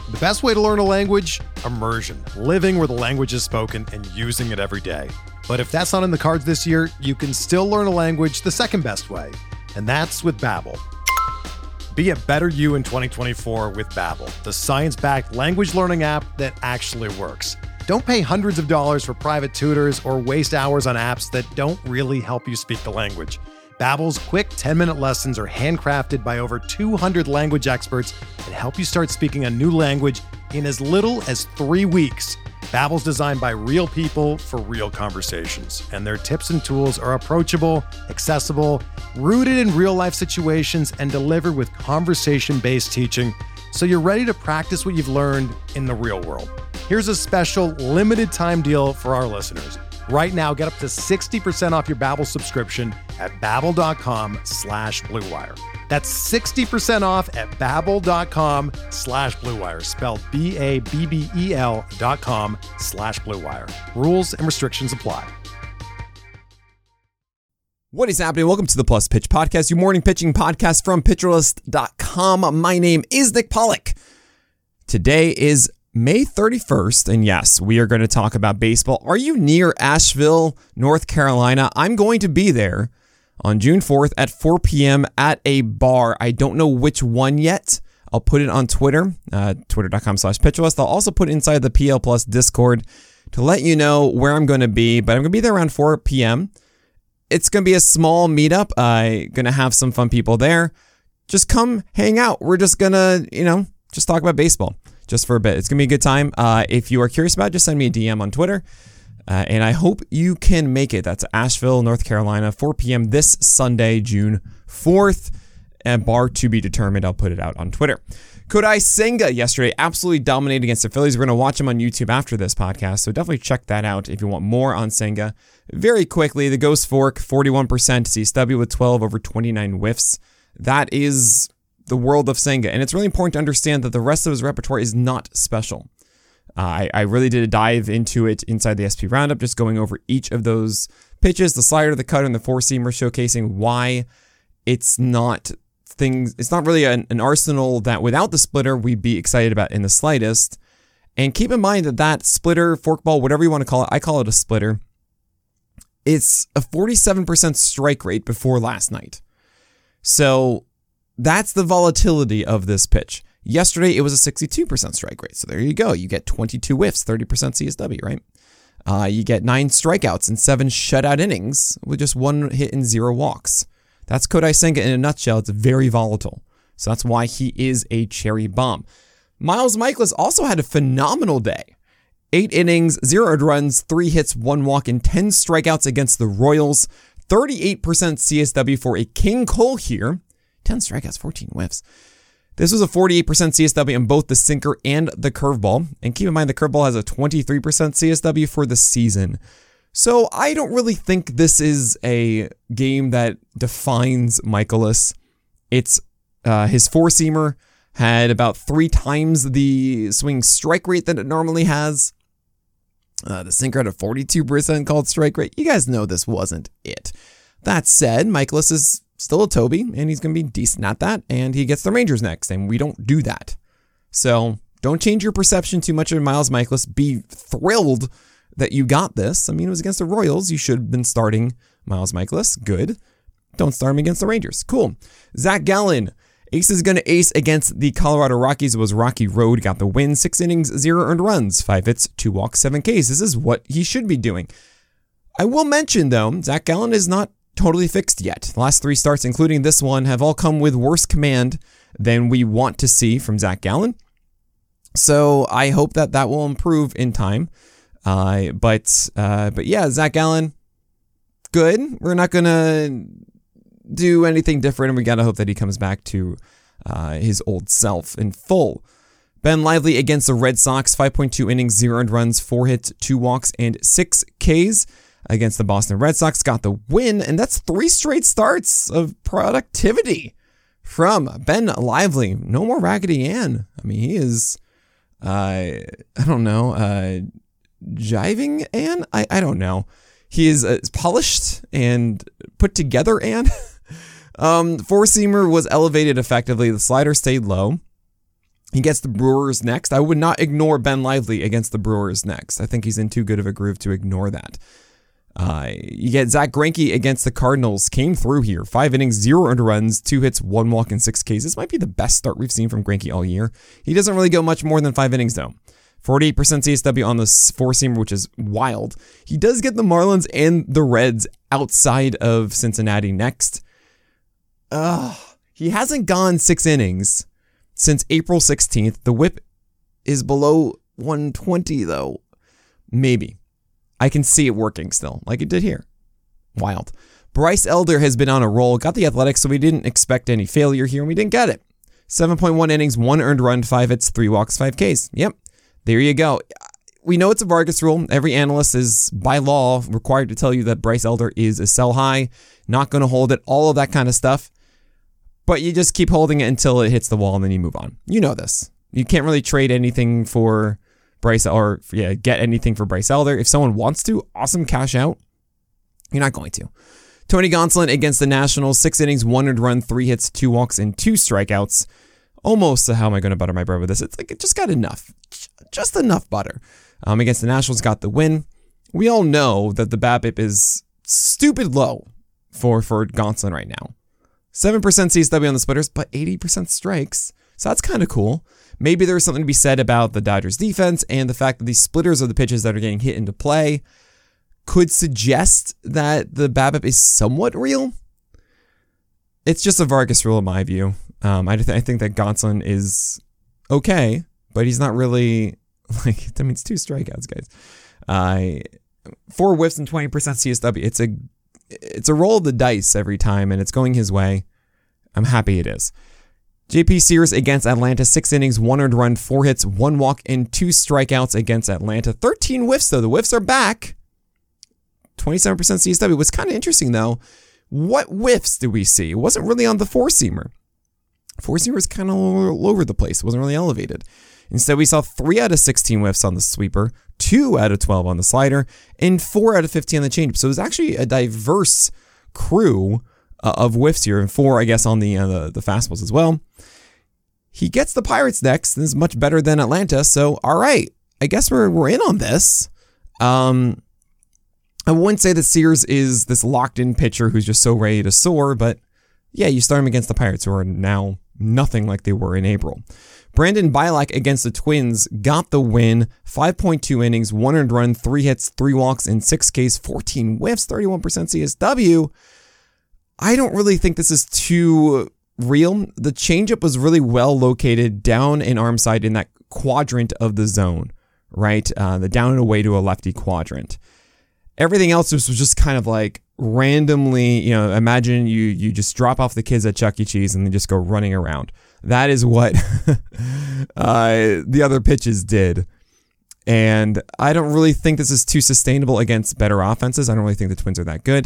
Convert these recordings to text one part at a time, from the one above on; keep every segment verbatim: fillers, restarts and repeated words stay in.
The best way to learn a language? Immersion. Living where the language is spoken and using it every day. But if that's not in the cards this year, you can still learn a language the second best way, and that's with Babbel. Be a better you in twenty twenty-four with Babbel, the science-backed language learning app that actually works. Don't pay hundreds of dollars for private tutors or waste hours on apps that don't really help you speak the language. Babbel's quick ten-minute lessons are handcrafted by over two hundred language experts and help you start speaking a new language in as little as three weeks. Babbel's designed by real people for real conversations, and their tips and tools are approachable, accessible, rooted in real-life situations, and delivered with conversation-based teaching, so you're ready to practice what you've learned in the real world. Here's a special limited-time deal for our listeners. Right now, get up to sixty percent off your Babbel subscription at babbel.com slash bluewire. That's sixty percent off at babbel.com slash bluewire, spelled B A B B E L dot com slash bluewire. Rules and restrictions apply. What is happening? Welcome to the Plus Pitch Podcast, your morning pitching podcast from pitcher list dot com. My name is Nick Pollock. Today is May thirty-first, and yes, we are going to talk about baseball. Are you near Asheville, North Carolina? I'm going to be there on June fourth at four p.m. at a bar. I don't know which one yet. I'll put it on Twitter, uh, twitter.com slash pitcherlist. I'll also put it inside the P L Plus Discord to let you know where I'm going to be, but I'm going to be there around four p.m. It's going to be a small meetup. I'm going to have some fun people there. Just come hang out. We're just going to, you know, just talk about baseball. Just for a bit. It's going to be a good time. Uh, if you are curious about it, just send me a D M on Twitter. Uh, and I hope you can make it. That's Asheville, North Carolina, four p.m. this Sunday, June fourth. And bar to be determined. I'll put it out on Twitter. Kodai Senga yesterday absolutely dominated against the Phillies. We're going to watch him on YouTube after this podcast. So definitely check that out if you want more on Senga. Very quickly, the Ghost Fork, forty-one percent. C S W with twelve over twenty-nine whiffs. That is the world of Senga. And it's really important to understand that the rest of his repertoire is not special. Uh, I, I really did a dive into it inside the S P Roundup, just going over each of those pitches, the slider, the cutter, and the four-seamer, showcasing why it's not things. It's not really an, an arsenal that without the splitter, we'd be excited about in the slightest. And keep in mind that that splitter, forkball, whatever you want to call it, I call it a splitter. It's a forty-seven percent strike rate before last night. So that's the volatility of this pitch. Yesterday, it was a sixty-two percent strike rate. So there you go. You get twenty-two whiffs, thirty percent C S W, right? Uh, you get nine strikeouts and seven shutout innings with just one hit and zero walks. That's Kodai Senga in a nutshell. It's very volatile. So that's why he is a cherry bomb. Miles Mikolas also had a phenomenal day. Eight innings, zero earned runs, three hits, one walk, and ten strikeouts against the Royals. thirty-eight percent C S W for a King Cole here. ten strikeouts, fourteen whiffs. This was a forty-eight percent C S W in both the sinker and the curveball. And keep in mind, the curveball has a twenty-three percent C S W for the season. So I don't really think this is a game that defines Mikolas. It's uh, his four-seamer had about three times the swing strike rate that it normally has. Uh, the sinker had a forty-two percent called strike rate. You guys know this wasn't it. That said, Mikolas is still a Toby, and he's going to be decent at that, and he gets the Rangers next, and we don't do that. So don't change your perception too much of Miles Mikolas. Be thrilled that you got this. I mean, it was against the Royals. You should have been starting Miles Mikolas. Good. Don't start him against the Rangers. Cool. Zach Gallen. Ace is going to ace against the Colorado Rockies. It was Rocky Road. Got the win. Six innings, zero earned runs. Five hits, two walks, seven Ks. This is what he should be doing. I will mention, though, Zach Gallen is not totally fixed yet. The last three starts, including this one, have all come with worse command than we want to see from Zach Gallen. So I hope that that will improve in time. Uh, but uh, but yeah, Zach Gallen, good. We're not going to do anything different, and we got to hope that he comes back to uh, his old self in full. Ben Lively against the Red Sox, five point two innings, zero earned runs, four hits, two walks, and six Ks. Against the Boston Red Sox, got the win, and that's three straight starts of productivity from Ben Lively. No more Raggedy Ann. I mean, he is, uh, I don't know, uh, jiving Ann? I, I don't know. He is uh, polished and put together Ann. um, four-seamer was elevated effectively. The slider stayed low. He gets the Brewers next. I would not ignore Ben Lively against the Brewers next. I think he's in too good of a groove to ignore that. Uh, you get Zach Greinke against the Cardinals. Came through here. Five innings, zero earned runs, two hits, one walk, and six Ks. This might be the best start we've seen from Greinke all year. He doesn't really go much more than five innings, though. forty-eight percent C S W on the four-seamer, which is wild. He does get the Marlins and the Reds outside of Cincinnati next. Ugh. He hasn't gone six innings since April sixteenth. The whip is below one twenty, though. Maybe. I can see it working still, like it did here. Wild. Bryce Elder has been on a roll. Got the Athletics, so we didn't expect any failure here, and we didn't get it. seven point one innings, one earned run, five hits, three walks, five Ks. Yep. There you go. We know it's a Vargas rule. Every analyst is, by law, required to tell you that Bryce Elder is a sell high, not going to hold it, all of that kind of stuff. But you just keep holding it until it hits the wall and then you move on. You know this. You can't really trade anything for Bryce or yeah, get anything for Bryce Elder. If someone wants to, awesome, cash out. You're not going to. Tony Gonsolin against the Nationals, six innings, one earned run, three hits, two walks, and two strikeouts. Almost, uh, how am I going to butter my bread with this? It's like it just got enough. Just enough butter. Um, against the Nationals, got the win. We all know that the BABIP is stupid low for, for Gonsolin right now. seven percent C S W on the splitters, but eighty percent strikes. So that's kind of cool. Maybe there's something to be said about the Dodgers defense and the fact that these splitters are the pitches that are getting hit into play. Could suggest that the BABIP is somewhat real. It's just a Vargas rule in my view. Um, I, th- I think that Gonsolin is okay, but he's not really, like, that means two strikeouts, guys. Uh, four whiffs and twenty percent C S W. It's a It's a roll of the dice every time, and it's going his way. I'm happy it is. J P Sears against Atlanta, six innings, one earned run, four hits, one walk, and two strikeouts against Atlanta. thirteen whiffs, though. The whiffs are back. twenty-seven percent C S W. What's kind of interesting, though, what whiffs did we see? It wasn't really on the four-seamer. Four-seamer was kind of all over the place. It wasn't really elevated. Instead, we saw three out of sixteen whiffs on the sweeper, two out of twelve on the slider, and four out of fifteen on the changeup. So it was actually a diverse crew uh, of whiffs here, and four, I guess, on the, uh, the the fastballs as well. He gets the Pirates next. This is much better than Atlanta. So, all right, I guess we're we're in on this. Um, I wouldn't say that Sears is this locked-in pitcher who's just so ready to soar, but yeah, you start him against the Pirates, who are now nothing like they were in April. Brandon Bielak against the Twins got the win. five point two innings, one earned run, three hits, three walks, and six Ks, fourteen whiffs, thirty-one percent C S W. I don't really think this is too real. The changeup was really well located down in arm side in that quadrant of the zone, right? Uh, the down and away to a lefty quadrant. Everything else was just kind of like randomly, you know, imagine you you just drop off the kids at Chuck E. Cheese and they just go running around. That is what uh, the other pitches did. And I don't really think this is too sustainable against better offenses. I don't really think the Twins are that good.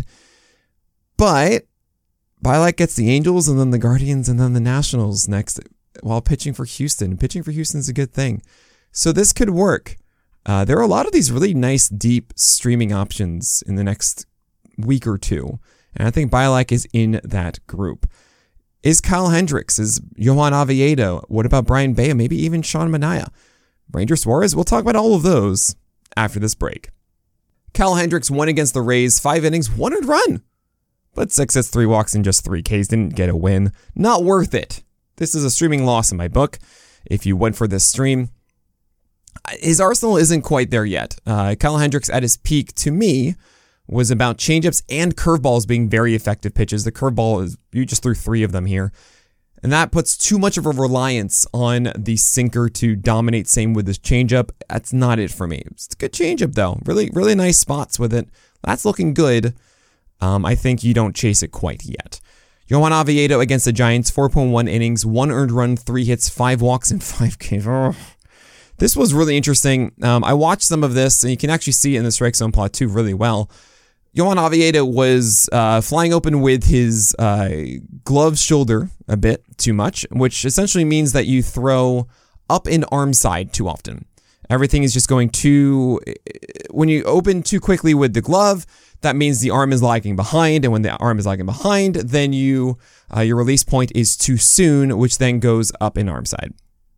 But Bielak gets the Angels and then the Guardians and then the Nationals next while pitching for Houston. Pitching for Houston is a good thing. So this could work. Uh, there are a lot of these really nice, deep streaming options in the next week or two. And I think Bielak is in that group. Is Kyle Hendricks? Is Johan Oviedo? What about Brian Bayo? Maybe even Sean Manaea? Ranger Suarez? We'll talk about all of those after this break. Kyle Hendricks won against the Rays. Five innings, one earned run. But six hits, three walks, and just three Ks. Didn't get a win. Not worth it. This is a streaming loss in my book. If you went for this stream, his arsenal isn't quite there yet. Uh, Kyle Hendricks at his peak, to me, was about changeups and curveballs being very effective pitches. The curveball is, you just threw three of them here. And that puts too much of a reliance on the sinker to dominate. Same with this changeup. That's not it for me. It's a good changeup, though. Really, really nice spots with it. That's looking good. Um, I think you don't chase it quite yet. Johan Oviedo against the Giants, four point one innings, one earned run, three hits, five walks, and five Ks. Oh. This was really interesting. Um, I watched some of this, and you can actually see it in the strike zone plot too really well. Johan Oviedo was uh, flying open with his uh, glove shoulder a bit too much, which essentially means that you throw up in arm side too often. Everything is just going too... When you open too quickly with the glove, that means the arm is lagging behind, and when the arm is lagging behind, then you uh, your release point is too soon, which then goes up in arm side.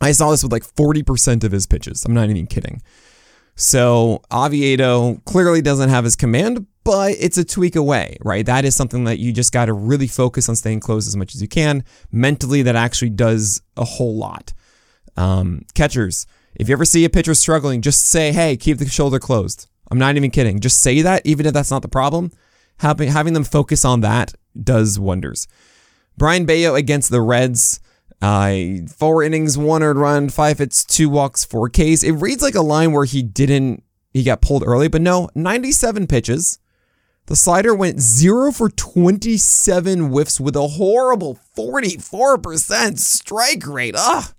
I saw this with like forty percent of his pitches. I'm not even kidding. So Oviedo clearly doesn't have his command, but it's a tweak away, right? That is something that you just got to really focus on staying close as much as you can. Mentally, that actually does a whole lot. Um, catchers, if you ever see a pitcher struggling, just say, hey, keep the shoulder closed. I'm not even kidding. Just say that, even if that's not the problem. Having, having them focus on that does wonders. Brian Bayo against the Reds. Uh, four innings, one earned run, five hits, two walks, four Ks. It reads like a line where he didn't, he got pulled early, but no, ninety-seven pitches. The slider went zero for twenty-seven whiffs with a horrible forty-four percent strike rate. Ugh.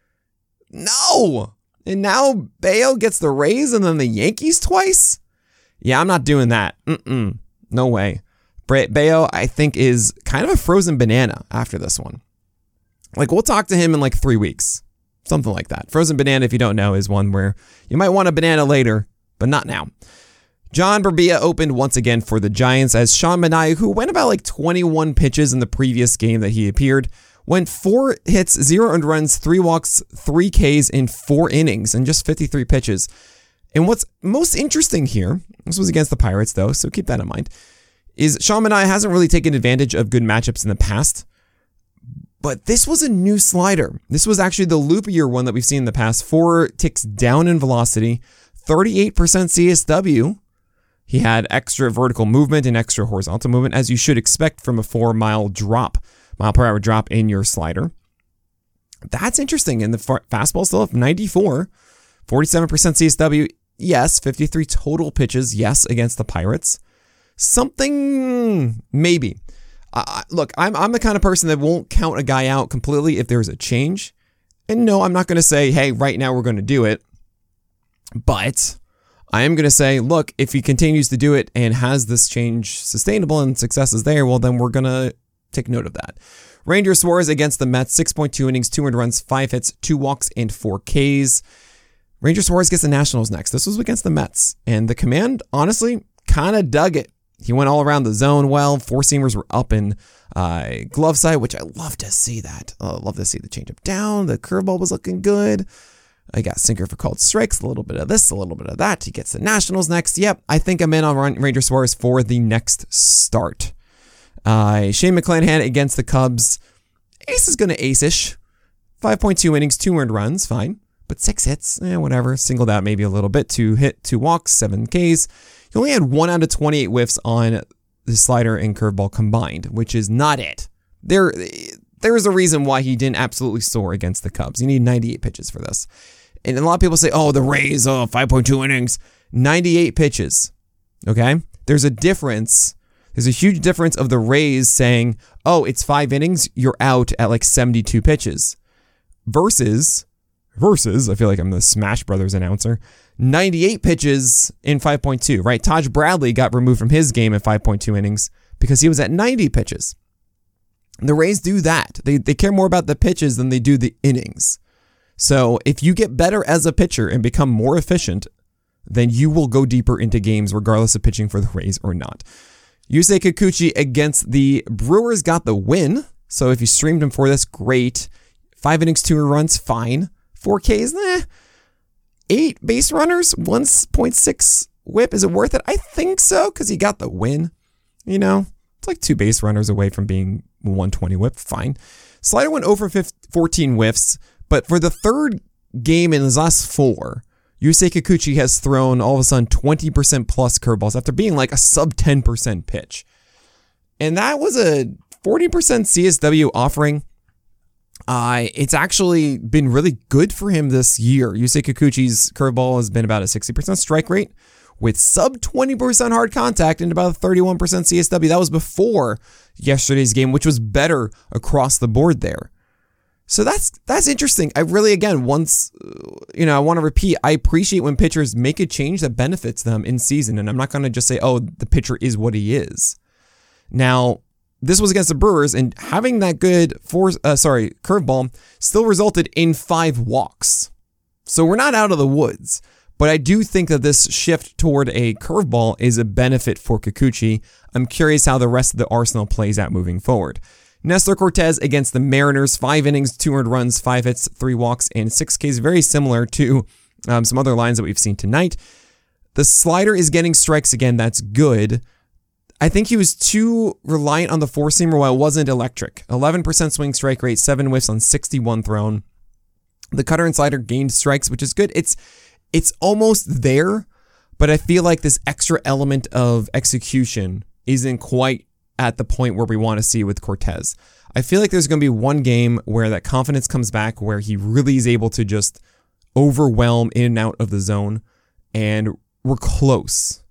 No. And now Bayo gets the Rays and then the Yankees twice? Yeah, I'm not doing that. Mm-mm. No way. Bayo, I think, is kind of a frozen banana after this one. Like, we'll talk to him in like three weeks. Something like that. Frozen banana, if you don't know, is one where you might want a banana later, but not now. John Brebbia opened once again for the Giants as Sean Manaea, who went about like twenty-one pitches in the previous game that he appeared, went four hits, zero earned runs, three walks, three Ks in four innings and just fifty-three pitches. And what's most interesting here, this was against the Pirates though, so keep that in mind, is Sean Manaea hasn't really taken advantage of good matchups in the past. But this was a new slider. This was actually the loopier one that we've seen in the past. Four ticks down in velocity, thirty-eight percent C S W. He had extra vertical movement and extra horizontal movement, as you should expect from a four mile drop, mile per hour drop in your slider. That's interesting. And the fastball still up ninety-four, forty-seven percent C S W. Yes, fifty-three total pitches. Yes, against the Pirates. Something, maybe. Uh, look, I'm I'm the kind of person that won't count a guy out completely if there's a change. And no, I'm not going to say, hey, right now we're going to do it. But I am going to say, look, if he continues to do it and has this change sustainable and success is there, well, then we're going to take note of that. Ranger Suarez against the Mets, six point two innings, two earned runs, five hits, two walks, and four Ks. Ranger Suarez gets the Nationals next. This was against the Mets. And the command, honestly, kind of dug it. He went all around the zone well. Four-seamers were up in uh, glove side, which I love to see that. I love to see the changeup down. The curveball was looking good. I got sinker for called strikes. A little bit of this, a little bit of that. He gets the Nationals next. Yep, I think I'm in on Ranger Suarez for the next start. Uh, Shane McClanahan against the Cubs. Ace is going to ace-ish. five point two innings, two earned runs, fine. But six hits, eh, whatever. Singled out maybe a little bit. Two hit, two walks, seven Ks. He only had one out of twenty-eight whiffs on the slider and curveball combined, which is not it. There, there is a reason why he didn't absolutely soar against the Cubs. You need ninety-eight pitches for this. And a lot of people say, oh, the Rays, oh, five point two innings. ninety-eight pitches, okay? There's a difference. There's a huge difference of the Rays saying, oh, it's five innings, you're out at like seventy-two pitches. Versus, versus, I feel like I'm the Smash Brothers announcer, ninety-eight pitches in five point two, right? Taj Bradley got removed from his game at five point two innings because he was at ninety pitches. The Rays do that. They they care more about the pitches than they do the innings. So if you get better as a pitcher and become more efficient, then you will go deeper into games regardless of pitching for the Rays or not. Yusei Kikuchi against the Brewers got the win. So if you streamed him for this, great. Five innings, two runs, fine. Four Ks, nah. Eight base runners, one point six whip. Is it worth it? I think so, because he got the win. You know, it's like two base runners away from being one twenty whip. Fine. Slider went over fourteen whiffs, but for the third game in his last four, Yusei Kikuchi has thrown all of a sudden twenty percent plus curveballs after being like a sub ten percent pitch. And that was a forty percent C S W offering. Uh, it's actually been really good for him this year. Yusei Kikuchi's curveball has been about a sixty percent strike rate with sub twenty percent hard contact and about thirty-one percent C S W. That was before yesterday's game, which was better across the board there. So that's that's interesting. I really, again, once, you know, I want to repeat, I appreciate when pitchers make a change that benefits them in season. And I'm not going to just say, oh, the pitcher is what he is. Now, this was against the Brewers, and having that good force, uh, sorry, curveball still resulted in five walks. So we're not out of the woods, but I do think that this shift toward a curveball is a benefit for Kikuchi. I'm curious how the rest of the arsenal plays out moving forward. Nestor Cortes against the Mariners, five innings, two earned runs, five hits, three walks, and six Ks. Very similar to um, some other lines that we've seen tonight. The slider is getting strikes again. That's good. I think he was too reliant on the four-seamer while it wasn't electric. eleven percent swing strike rate, seven whiffs on sixty-one thrown. The cutter and slider gained strikes, which is good. It's it's almost there, but I feel like this extra element of execution isn't quite at the point where we want to see with Cortes. I feel like there's going to be one game where that confidence comes back, where he really is able to just overwhelm in and out of the zone, and we're close.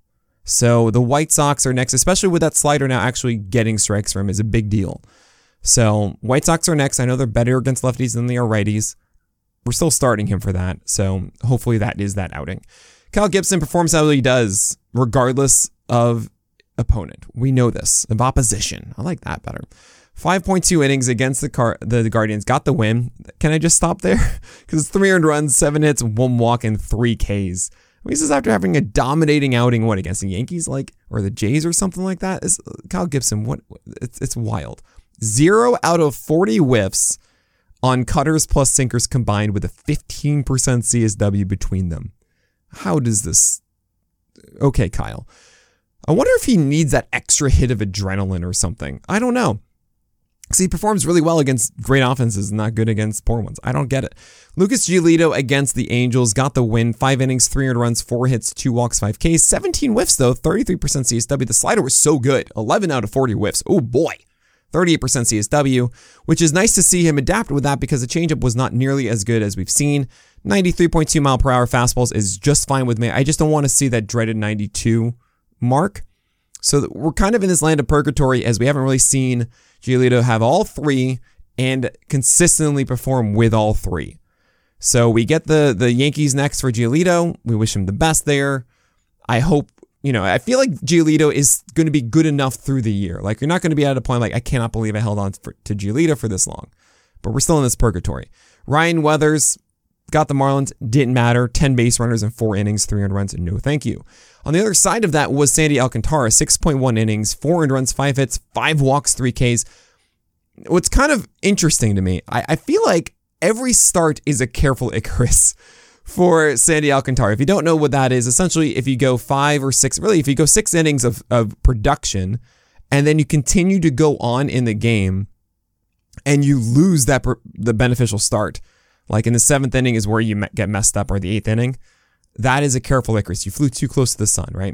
So the White Sox are next, especially with that slider now actually getting strikes from him is a big deal. So White Sox are next. I know they're better against lefties than they are righties. We're still starting him for that. So hopefully that is that outing. Kyle Gibson performs how he does regardless of opponent. We know this. Of opposition. I like that better. five point two innings against the car, the, the Guardians. Got the win. Can I just stop there? Because it's three earned runs, seven hits, one walk, and three Ks. This is after having a dominating outing, what, against the Yankees, like, or the Jays or something like that. It's, Kyle Gibson, what? It's it's wild. Zero out of forty whiffs on cutters plus sinkers combined with a fifteen percent C S W between them. How does this? Okay, Kyle. I wonder if he needs that extra hit of adrenaline or something. I don't know. Because he performs really well against great offenses and not good against poor ones. I don't get it. Lucas Giolito against the Angels got the win. Five innings, three earned runs, four hits, two walks, five Ks. seventeen whiffs, though. thirty-three percent C S W. The slider was so good. eleven out of forty whiffs. Oh, boy. thirty-eight percent C S W, which is nice to see him adapt with that because the changeup was not nearly as good as we've seen. ninety-three point two mile per hour fastballs is just fine with me. I just don't want to see that dreaded ninety-two mark. So we're kind of in this land of purgatory as we haven't really seen Giolito have all three and consistently perform with all three. So we get the, the Yankees next for Giolito. We wish him the best there. I hope, you know, I feel like Giolito is going to be good enough through the year. Like, you're not going to be at a point like, I cannot believe I held on for, to Giolito for this long. But we're still in this purgatory. Ryan Weathers got the Marlins. Didn't matter. ten base runners in four innings, three earned runs. No thank you. On the other side of that was Sandy Alcantara. six point one innings, four earned runs, five hits, five walks, three Ks. What's kind of interesting to me, I, I feel like every start is a careful Icarus for Sandy Alcantara. If you don't know what that is, essentially if you go five or six, really if you go six innings of, of production and then you continue to go on in the game and you lose that the beneficial start, like in the seventh inning is where you get messed up, or the eighth inning, that is a careful Icarus. You flew too close to the sun, right?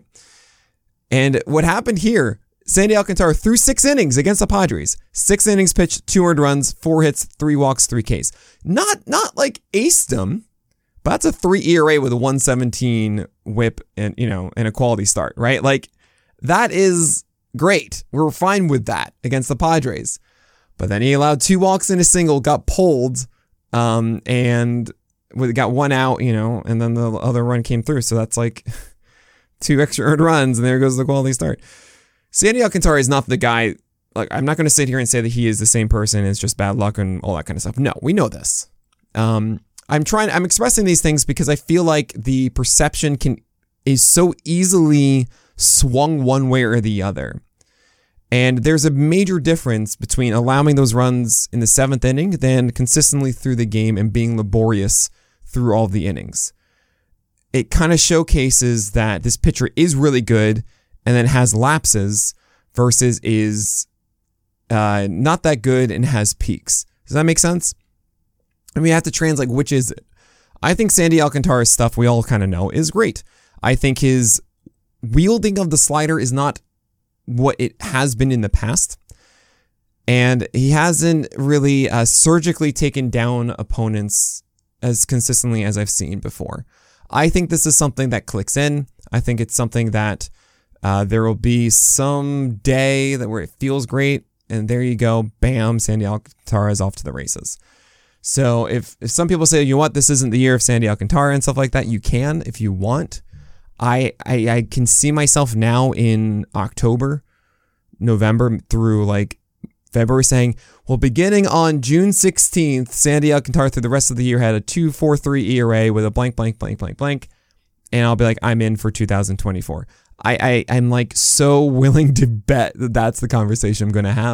And what happened here, Sandy Alcantara threw six innings against the Padres. Six innings pitched, two earned runs, four hits, three walks, three Ks. Not not like aced them, but that's a three E R A with a one seventeen whip and, you know, and a quality start, right? Like, that is great. We're fine with that against the Padres. But then he allowed two walks and a single, got pulled, um, and we got one out, you know, and then the other run came through. So that's like two extra earned runs, and there goes the quality start. Sandy Alcantara is not the guy. Like, I'm not going to sit here and say that he is the same person. It's just bad luck and all that kind of stuff. No, we know this. Um, I'm trying. I'm expressing these things because I feel like the perception can is so easily swung one way or the other. And there's a major difference between allowing those runs in the seventh inning than consistently through the game and being laborious through all the innings. It kind of showcases that this pitcher is really good and then has lapses versus is uh, not that good and has peaks. Does that make sense? And we have to translate, which is it? I think Sandy Alcantara's stuff, we all kind of know, is great. I think his wielding of the slider is not what it has been in the past. And he hasn't really uh, surgically taken down opponents as consistently as I've seen before. I think this is something that clicks in. I think it's something that uh, there will be some day that where it feels great. And there you go. Bam, Sandy Alcantara is off to the races. So if, if some people say, you know what, this isn't the year of Sandy Alcantara and stuff like that, you can if you want. I, I I can see myself now in October, November through like February saying, well, beginning on June sixteenth, Sandy Alcantara through the rest of the year had a two point four three E R A with a blank, blank, blank, blank, blank. And I'll be like, I'm in for two thousand twenty-four. I, I, I'm like so willing to bet that that's the conversation I'm going to have.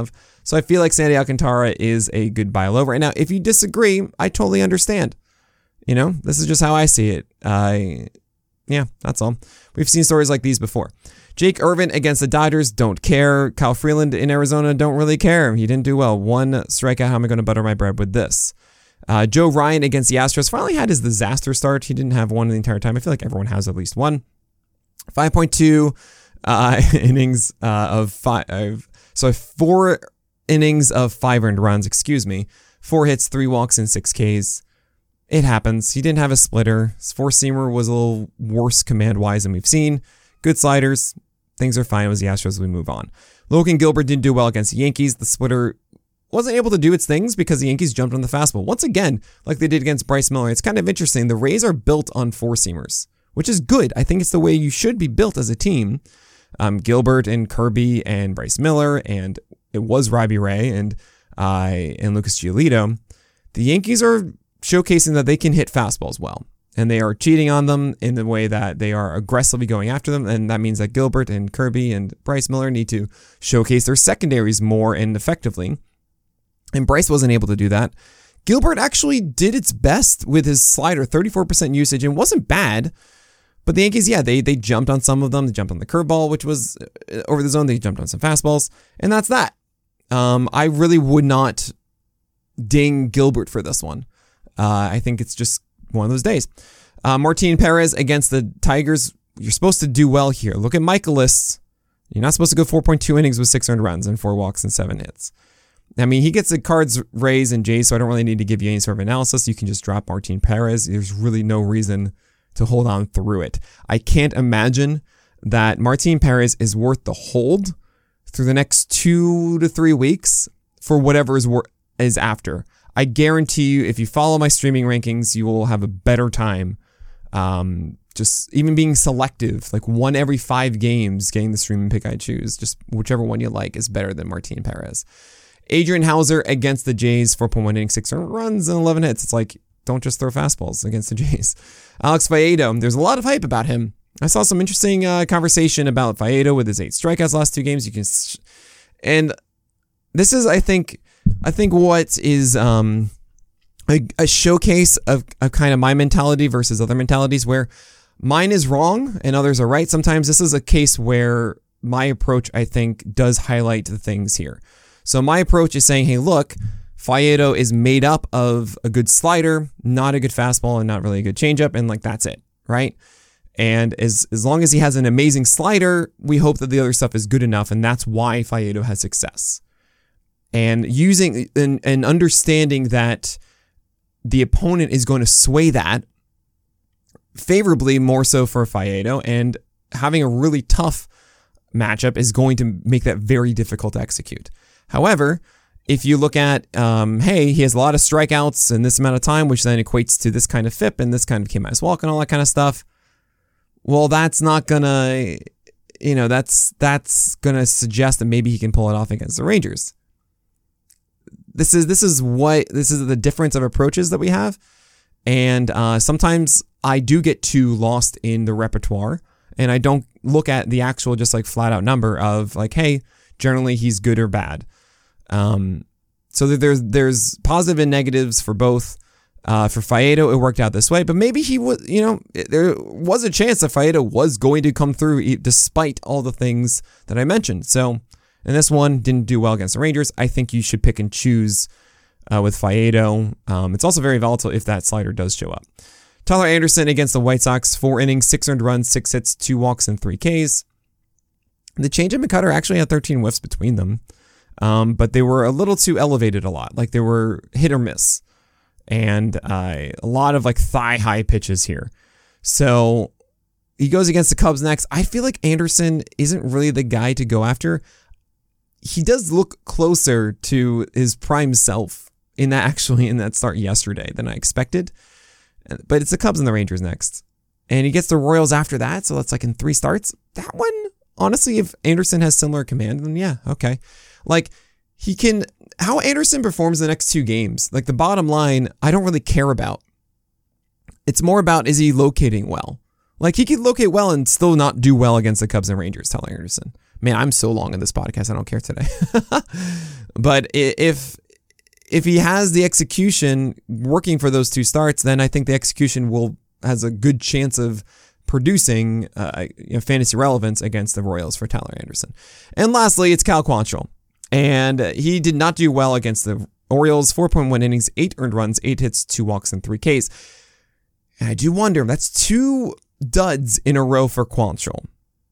So I feel like Sandy Alcantara is a good buy low right now. If you disagree, I totally understand. You know, this is just how I see it. Uh, yeah, that's all. We've seen stories like these before. Jake Irvin against the Dodgers, don't care. Kyle Freeland in Arizona, don't really care. He didn't do well. One strikeout, how am I going to butter my bread with this? Uh, Joe Ryan against the Astros finally had his disaster start. He didn't have one the entire time. I feel like everyone has at least one. five point two uh, innings uh, of five. So four innings of five earned runs, excuse me. Four hits, three walks, and six Ks. It happens. He didn't have a splitter. His four-seamer was a little worse command-wise than we've seen. Good sliders. Things are fine with the Astros as we move on. Logan Gilbert didn't do well against the Yankees. The splitter wasn't able to do its things because the Yankees jumped on the fastball. Once again, like they did against Bryce Miller, it's kind of interesting. The Rays are built on four-seamers, which is good. I think it's the way you should be built as a team. Um, Gilbert and Kirby and Bryce Miller, and it was Robbie Ray and uh, and Lucas Giolito. The Yankees are showcasing that they can hit fastballs well, and they are cheating on them in the way that they are aggressively going after them, and that means that Gilbert and Kirby and Bryce Miller need to showcase their secondaries more and effectively, and Bryce wasn't able to do that. Gilbert actually did its best with his slider, thirty-four percent usage, and wasn't bad, but the Yankees, yeah, they they jumped on some of them. They jumped on the curveball, which was over the zone. They jumped on some fastballs, and that's that. Um, I really would not ding Gilbert for this one. Uh, I think it's just one of those days. Uh, Martin Perez against the Tigers. You're supposed to do well here. Look at Michaelis. You're not supposed to go four point two innings with six earned runs and four walks and seven hits. I mean, he gets the Cards, Rays, and Jays, so I don't really need to give you any sort of analysis. You can just drop Martin Perez. There's really no reason to hold on through it. I can't imagine that Martin Perez is worth the hold through the next two to three weeks for whatever is, wor- is after. I guarantee you, if you follow my streaming rankings, you will have a better time um, just even being selective, like one every five games, getting the streaming pick I choose. Just whichever one you like is better than Martin Perez. Adrian Hauser against the Jays, four point one innings, six runs, and eleven hits. It's like, don't just throw fastballs against the Jays. Alex Faedo, there's a lot of hype about him. I saw some interesting uh, conversation about Faedo with his eight strikeouts last two games. You can, and this is, I think, I think what is um, a, a showcase of, of kind of my mentality versus other mentalities where mine is wrong and others are right. Sometimes this is a case where my approach, I think, does highlight the things here. So my approach is saying, hey, look, Faedo is made up of a good slider, not a good fastball, and not really a good changeup, and like that's it, right? And as as long as he has an amazing slider, we hope that the other stuff is good enough, and that's why Faedo has success. And using and, and understanding that the opponent is going to sway that favorably more so for Faedo, and having a really tough matchup is going to make that very difficult to execute. However, if you look at, um, hey, he has a lot of strikeouts in this amount of time, which then equates to this kind of F I P and this kind of K minus walk and all that kind of stuff, well, that's not gonna, you know, that's that's gonna suggest that maybe he can pull it off against the Rangers. This is this is what this is the difference of approaches that we have, and uh, sometimes I do get too lost in the repertoire, and I don't look at the actual just like flat out number of like, hey, generally he's good or bad. Um, so there's there's positive and negatives for both. Uh, for Faedo, it worked out this way, but maybe he was, you know, there was a chance that Faedo was going to come through despite all the things that I mentioned. So, and this one didn't do well against the Rangers. I think you should pick and choose uh, with Faedo. Um, it's also very volatile if that slider does show up. Tyler Anderson against the White Sox, four innings, six earned runs, six hits, two walks, and three Ks. The changeup and cutter actually had thirteen whiffs between them. Um, but they were a little too elevated a lot. Like they were hit or miss. And uh, a lot of like thigh high pitches here. So he goes against the Cubs next. I feel like Anderson isn't really the guy to go after. He does look closer to his prime self in that actually in that start yesterday than I expected. But it's the Cubs and the Rangers next. And he gets the Royals after that. So that's like in three starts. That one, honestly, if Anderson has similar command, then yeah, okay. Like, he can, how Anderson performs the next two games, like the bottom line, I don't really care about. It's more about, is he locating well? Like, he could locate well and still not do well against the Cubs and Rangers, Tyler Anderson. Man, I'm so long in this podcast. I don't care today. But if if he has the execution working for those two starts, then I think the execution will has a good chance of producing uh, you know, fantasy relevance against the Royals for Tyler Anderson. And lastly, it's Cal Quantrill. And he did not do well against the Orioles. four point one innings, eight earned runs, eight hits, two walks, and three Ks. And I do wonder, that's two duds in a row for Quantrill.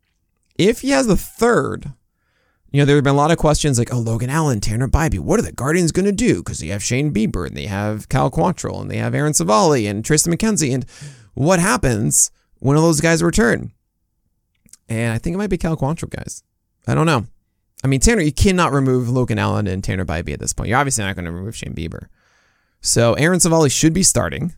If he has the third, you know, there have been a lot of questions like, oh, Logan Allen, Tanner Bybee, what are the Guardians going to do? Because they have Shane Bieber, and they have Cal Quantrill, and they have Aaron Savali, and Tristan McKenzie, and what happens when all those guys return? And I think it might be Cal Quantrill, guys. I don't know. I mean, Tanner, you cannot remove Logan Allen and Tanner Bybee at this point. You're obviously not going to remove Shane Bieber. So Aaron Savali should be starting.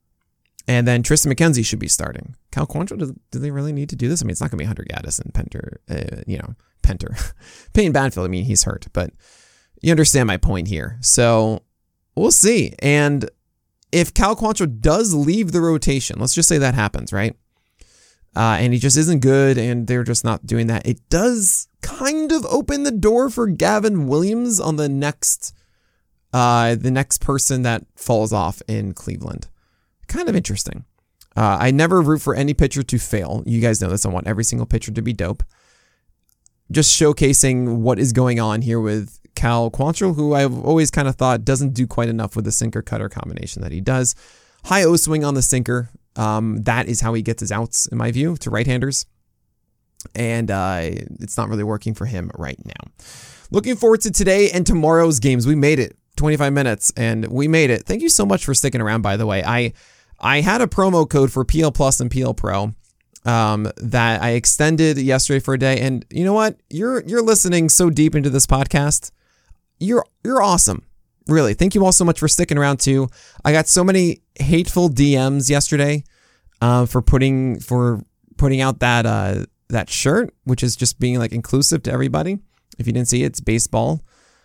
And then Tristan McKenzie should be starting. Cal Quantrill, do, do they really need to do this? I mean, it's not going to be Hunter Gaddis and Penter, uh, you know, Penter. Peyton Banfield, I mean, he's hurt. But you understand my point here. So we'll see. And if Cal Quantrill does leave the rotation, let's just say that happens, right? Uh, and he just isn't good, and they're just not doing that. It does kind of open the door for Gavin Williams on the next, uh, the next person that falls off in Cleveland. Kind of interesting. Uh, I never root for any pitcher to fail. You guys know this. I want every single pitcher to be dope. Just showcasing what is going on here with Cal Quantrill, who I've always kind of thought doesn't do quite enough with the sinker-cutter combination that he does. High O-swing on the sinker. Um, that is how he gets his outs, in my view, to right-handers. And uh, it's not really working for him right now. Looking forward to today and tomorrow's games. We made it. twenty-five minutes, and we made it. Thank you so much for sticking around, by the way. I I had a promo code for P L Plus and P L Pro um, that I extended yesterday for a day. And you know what? You're you're listening so deep into this podcast. You're you're awesome. Really. Thank you all so much for sticking around too. I got so many hateful D Ms yesterday uh, for putting for putting out that uh, that shirt, which is just being like inclusive to everybody. If you didn't see it, it's baseball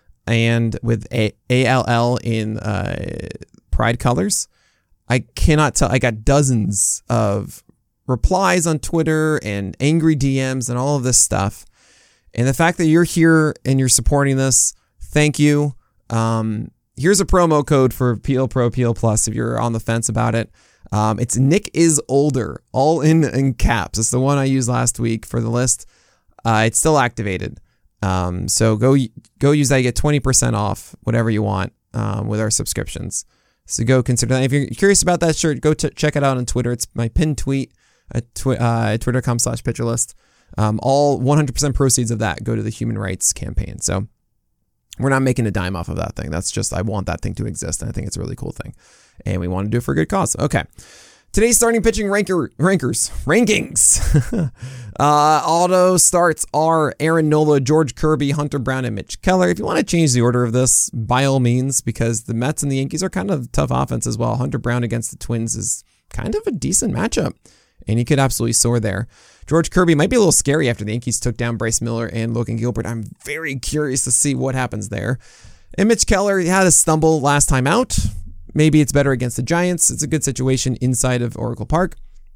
and with a ALL in uh, pride colors. I cannot tell. I got dozens of replies on Twitter and angry D Ms and all of this stuff. And the fact that you're here and you're supporting this, thank you. Um, here's a promo code for P L Pro, P L Plus if you're on the fence about it. Um, it's Nick is older, all in, in caps. It's the one I used last week for the list. Uh, it's still activated. Um, so go go use that. You get twenty percent off whatever you want um, with our subscriptions. So go consider that. If you're curious about that shirt, go t- check it out on Twitter. It's my pinned tweet at twi- uh, twitter.com slash pitcherlist. Um, all one hundred percent proceeds of that go to the human rights campaign. So we're not making a dime off of that thing. That's just, I want that thing to exist. And I think it's a really cool thing. And we want to do it for a good cause. Okay. Today's starting pitching ranker, rankers, rankings. uh, auto starts are Aaron Nola, George Kirby, Hunter Brown, and Mitch Keller. If you want to change the order of this, by all means, because the Mets and the Yankees are kind of tough offense as well. Hunter Brown against the Twins is kind of a decent matchup, and he could absolutely soar there. George Kirby might be a little scary after the Yankees took down Bryce Miller and Logan Gilbert. I'm very curious to see what happens there. And Mitch Keller had a stumble last time out. Maybe it's better against the Giants. It's a good situation inside of Oracle Park.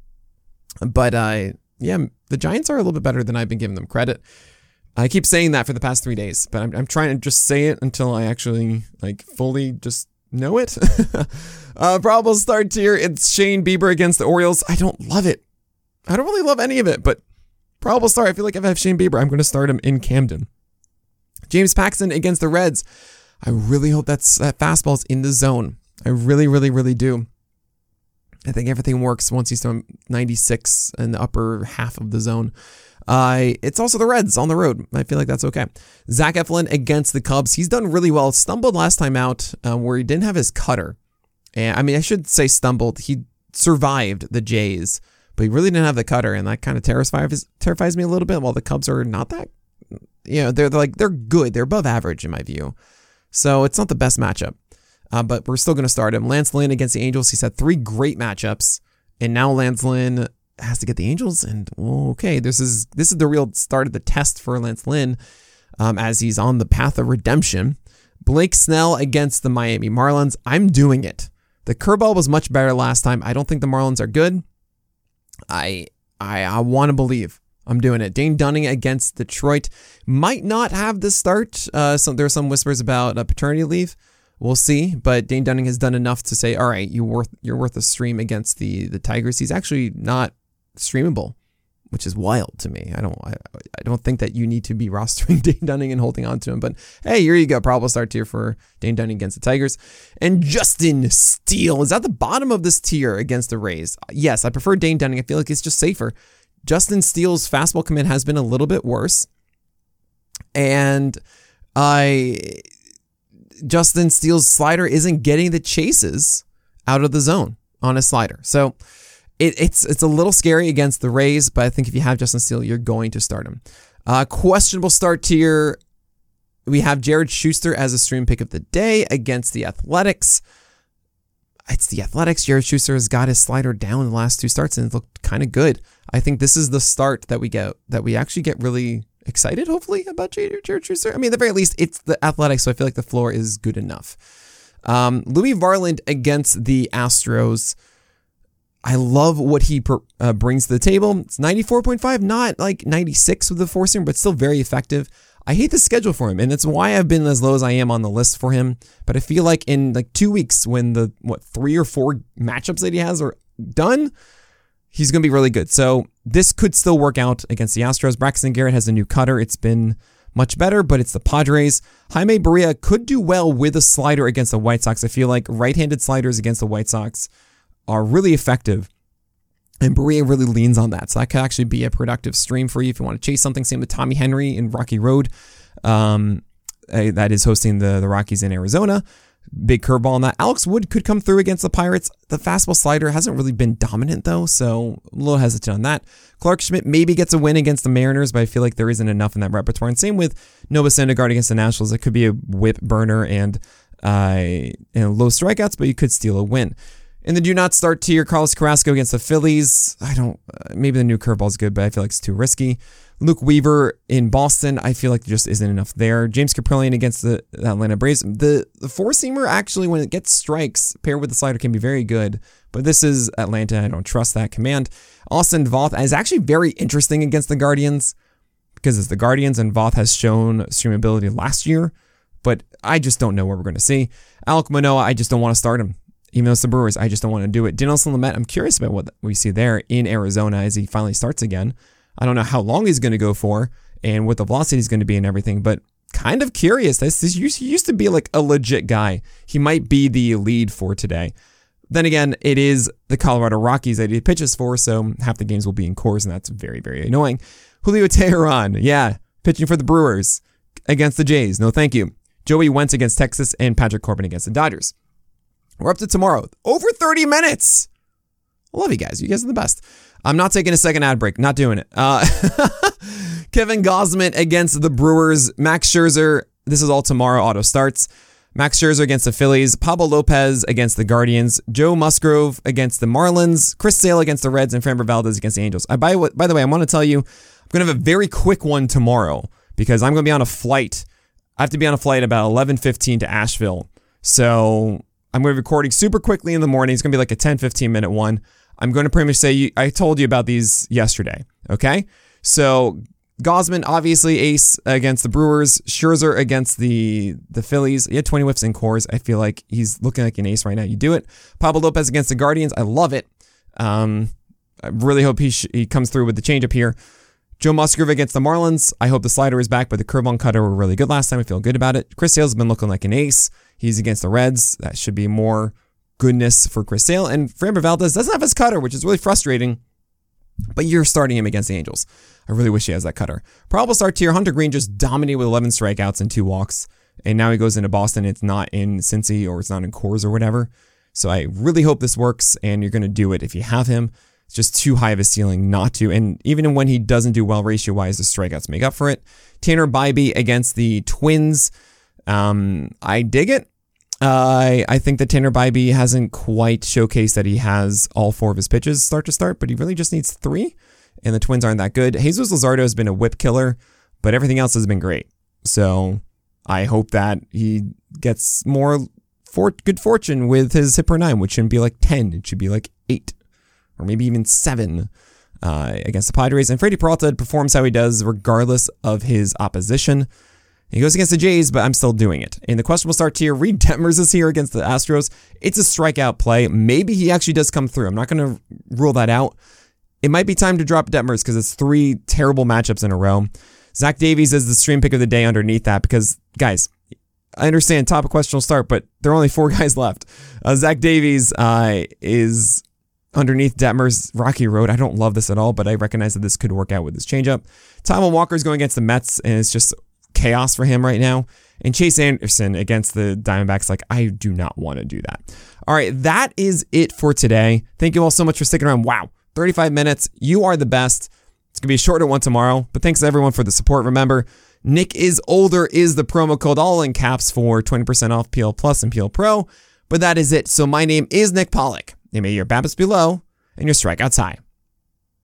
But uh, yeah, the Giants are a little bit better than I've been giving them credit. I keep saying that for the past three days, but I'm, I'm trying to just say it until I actually like fully just know it. uh, probable start here. It's Shane Bieber against the Orioles. I don't love it. I don't really love any of it, but probable start. I feel like if I have Shane Bieber, I'm going to start him in Camden. James Paxton against the Reds. I really hope that's, that fastball's in the zone. I really, really, really do. I think everything works once he's thrown ninety-six in the upper half of the zone. Uh, it's also the Reds on the road. I feel like that's okay. Zach Eflin against the Cubs. He's done really well. Stumbled last time out uh, where he didn't have his cutter. And I mean, I should say stumbled. He survived the Jays, but he really didn't have the cutter, and that kind of terrifies terrifies me a little bit. While the Cubs are not that, you know, they're, they're like they're good. They're above average in my view. So it's not the best matchup. Uh, but we're still going to start him. Lance Lynn against the Angels. He's had three great matchups, and now Lance Lynn has to get the Angels. And okay, this is this is the real start of the test for Lance Lynn um, as he's on the path of redemption. Blake Snell against the Miami Marlins. I'm doing it. The curveball was much better last time. I don't think the Marlins are good. I I, I want to believe. I'm doing it. Dane Dunning against Detroit. Might not have the start. Uh, some, there are some whispers about uh, paternity leave. We'll see. But Dane Dunning has done enough to say, all right, you worth, you're worth a stream against the, the Tigers. He's actually not streamable, which is wild to me. I don't I, I don't think that you need to be rostering Dane Dunning and holding on to him. But hey, here you go. Probable start tier for Dane Dunning against the Tigers. And Justin Steele is at the bottom of this tier against the Rays. Yes, I prefer Dane Dunning. I feel like it's just safer. Justin Steele's fastball command has been a little bit worse. And I Justin Steele's slider isn't getting the chases out of the zone on his slider. So it, it's it's a little scary against the Rays, but I think if you have Justin Steele, you're going to start him. Uh, questionable start tier. We have Jared Schuster as a stream pick of the day against the Athletics. It's the Athletics. Jared Schuster has got his slider down in the last two starts and it looked kind of good. I think this is the start that we get, that we actually get really excited, hopefully, about Jared, Jared Schuster. I mean, at the very least, it's the Athletics, so I feel like the floor is good enough. Um, Louis Varland against the Astros. I love what he per, uh, brings to the table. It's ninety-four point five, not like ninety-six with the four seamer, but still very effective. I hate the schedule for him, and that's why I've been as low as I am on the list for him. But I feel like in like two weeks, when the what three or four matchups that he has are done, he's going to be really good. So this could still work out against the Astros. Braxton Garrett has a new cutter. It's been much better, but it's the Padres. Jaime Barria could do well with a slider against the White Sox. I feel like right-handed sliders against the White Sox are really effective, and Barria really leans on that. So that could actually be a productive stream for you if you want to chase something. Same with Tommy Henry in Rocky Road. Um, uh, that is hosting the, the Rockies in Arizona. Big curveball on that. Alex Wood could come through against the Pirates. The fastball slider hasn't really been dominant, though, so a little hesitant on that. Clark Schmidt maybe gets a win against the Mariners, but I feel like there isn't enough in that repertoire. And same with Noah Syndergaard against the Nationals. It could be a whip burner and, uh, and low strikeouts, but you could steal a win. In the do not start tier, Carlos Carrasco against the Phillies. I don't, uh, maybe the new curveball is good, but I feel like it's too risky. Luke Weaver in Boston, I feel like there just isn't enough there. James Kaprielian against the, the Atlanta Braves. The, the four-seamer actually, when it gets strikes, paired with the slider can be very good, but this is Atlanta. I don't trust that command. Austin Voth is actually very interesting against the Guardians because it's the Guardians, and Voth has shown streamability last year, but I just don't know what we're going to see. Alek Manoah, I just don't want to start him. Even though it's the Brewers, I just don't want to do it. Dinelson Lamet, I'm curious about what we see there in Arizona as he finally starts again. I don't know how long he's going to go for and what the velocity is going to be and everything, but kind of curious. This, this used, he used to be like a legit guy. He might be the lead for today. Then again, it is the Colorado Rockies that he pitches for, so half the games will be in Coors, and that's very, very annoying. Julio Teheran, yeah, pitching for the Brewers against the Jays. No, thank you. Joey Wentz against Texas and Patrick Corbin against the Dodgers. We're up to tomorrow. Over thirty minutes. I love you guys. You guys are the best. I'm not taking a second ad break. Not doing it. Uh, Kevin Gausman against the Brewers. Max Scherzer. This is all tomorrow. Auto starts. Max Scherzer against the Phillies. Pablo Lopez against the Guardians. Joe Musgrove against the Marlins. Chris Sale against the Reds. And Framber Valdez against the Angels. I, by, by the way, I want to tell you, I'm going to have a very quick one tomorrow because I'm going to be on a flight. I have to be on a flight about eleven fifteen to Asheville. So I'm going to be recording super quickly in the morning. It's going to be like a ten, fifteen minute one. I'm going to pretty much say, I told you about these yesterday. Okay. So Gausman, obviously ace against the Brewers. Scherzer against the, the Phillies. He had twenty whiffs in Coors. I feel like he's looking like an ace right now. You do it. Pablo Lopez against the Guardians. I love it. Um, I really hope he sh- he comes through with the changeup here. Joe Musgrove against the Marlins. I hope the slider is back, but the curve on cutter were really good last time. I feel good about it. Chris Sale's been looking like an ace. He's against the Reds. That should be more goodness for Chris Sale. And Framber Valdez doesn't have his cutter, which is really frustrating, but you're starting him against the Angels. I really wish he has that cutter. Probable start tier. Hunter Green just dominated with eleven strikeouts and two walks, and now he goes into Boston. It's not in Cincy or it's not in Coors or whatever. So I really hope this works, and you're going to do it if you have him. It's just too high of a ceiling not to. And even when he doesn't do well ratio-wise, the strikeouts make up for it. Tanner Bybee against the Twins. Um, I dig it. Uh, I, I think that Tanner Bybee hasn't quite showcased that he has all four of his pitches start to start, but he really just needs three, and the Twins aren't that good. Jesus Luzardo has been a whip killer, but everything else has been great. So I hope that he gets more for, good fortune with his hit per nine, which shouldn't be like ten. It should be like eight or maybe even seven. uh, against the Padres. And Freddie Peralta performs how he does regardless of his opposition. He goes against the Jays, but I'm still doing it. In the questionable start tier, Reed Detmers is here against the Astros. It's a strikeout play. Maybe he actually does come through. I'm not going to rule that out. It might be time to drop Detmers because it's three terrible matchups in a row. Zach Davies is the stream pick of the day underneath that because, guys, I understand top of questionable start, but there are only four guys left. Uh, Zach Davies uh, is underneath Detmers. Rocky Road. I don't love this at all, but I recognize that this could work out with this changeup. Taijuan Walker is going against the Mets, and it's just chaos for him right now. And Chase Anderson against the Diamondbacks, like, I do not want to do that. All right, that is it for today. Thank you all so much for sticking around. Wow, thirty-five minutes. You are the best. It's going to be a shorter one tomorrow, but thanks to everyone for the support. Remember, Nick is older is the promo code, all in caps, for twenty percent off P L Plus and P L Pro. But that is it. So my name is Nick Pollack. And may your BABIPs be low and your strikeouts high.